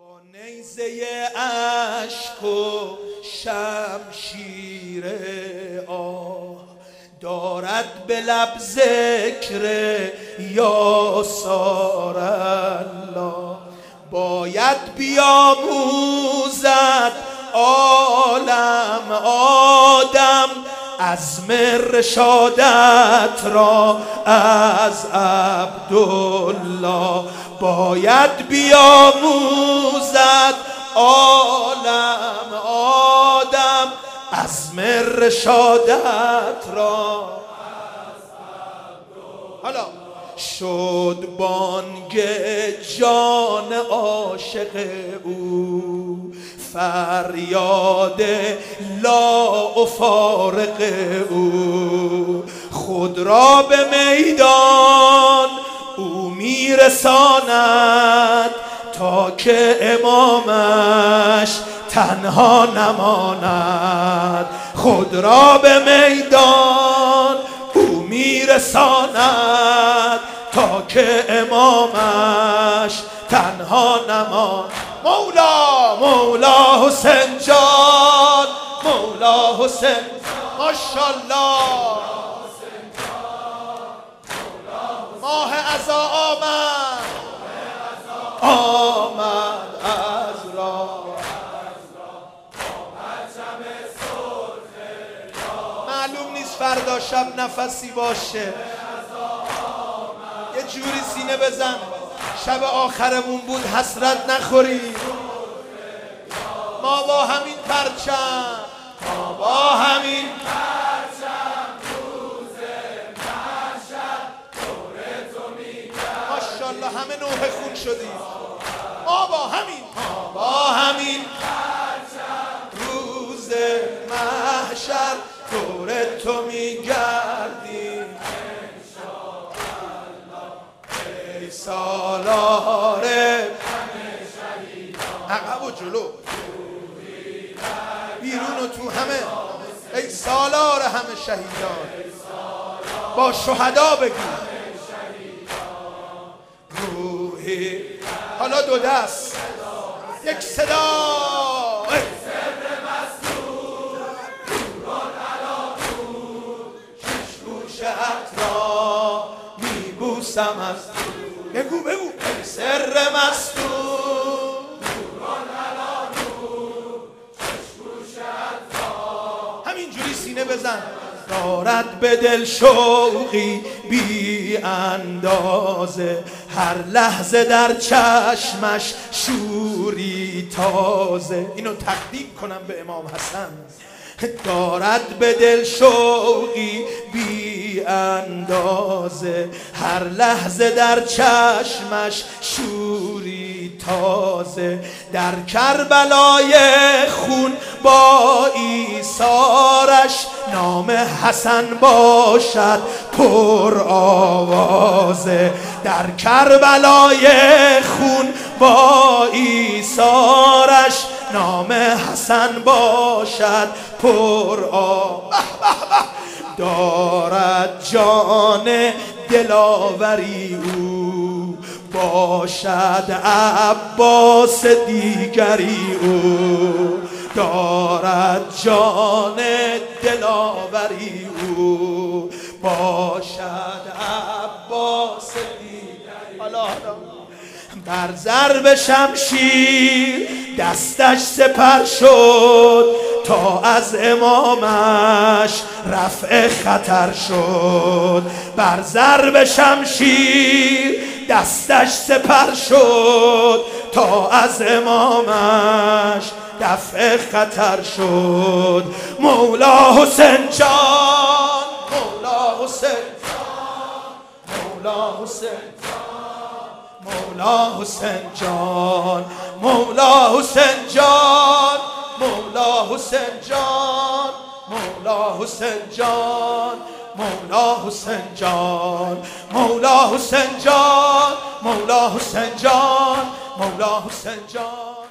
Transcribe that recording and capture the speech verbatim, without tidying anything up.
با نیزه اشک و شمشیر آه دارد به لب ذکر یا سار الله. باید بیاموزد عالم آدم عزم رشادت را از عبدالله. باید بیاموزد عالم آدم عزم رشادت را از عبدالله. حالا شد بانگ جان عاشق او، فریاد لا افارق او. خود را به میدان او میرساند تا که امامش تنها نماند. خود را به میدان او میرساند تا که امامش تنها نماند. مولا مولا حسین جان، مولا حسین ماشاءالله. ماه عزا آمد آمد از راه، معلوم نیست فردا شب نفسی باشه. یه جوری سینه بزن شب آخرمون بود حسرت نخوری. ما با همین پرچم، ما با همین پرچم روز محشر دور تو میگردیم. ماشاءالله همه نوح خون شدیم. ما با همین ما با همین پرچم روز محشر دور تو میگردیم. ای سالار عقب و جلو، بیرون و تو همه، ای سالار همه شهیدان. با شهدا بگو روحی. حالا دو دست یک صدا. را میبوسم از بگو بگو ای سر مستور. همینجوری سینه بزن. دارد به دل شوقی بی اندازه، هر لحظه در چشمش شوری تازه. اینو تقدیم کنم به امام حسن. دارد به دل شوقی بی اندازه، هر لحظه در چشمش شوری تازه. در کربلای خون با ایثارش نام حسن باشد پر آوازه. در کربلای خون با ایثارش نام حسن باشد پر آوازه. دارد جان دلاوری او، باشد عباس دیگری او. دارد جان دلاوری او، باشد عباس دیگری. حالا بر ضرب شمشیر دستش سپر شد تا از امامش رفع خطر شد. بر ضرب شمشیر دستش سپر شد تا از امامش دفع خطر شد. مولا حسین جان، مولا حسین جان، مولا حسین مولا حسین جان، مولا حسین جان، مولا حسین جان، مولا حسین جان، مولا حسین جان، مولا حسین جان، مولا حسین جان، مولا حسین جان.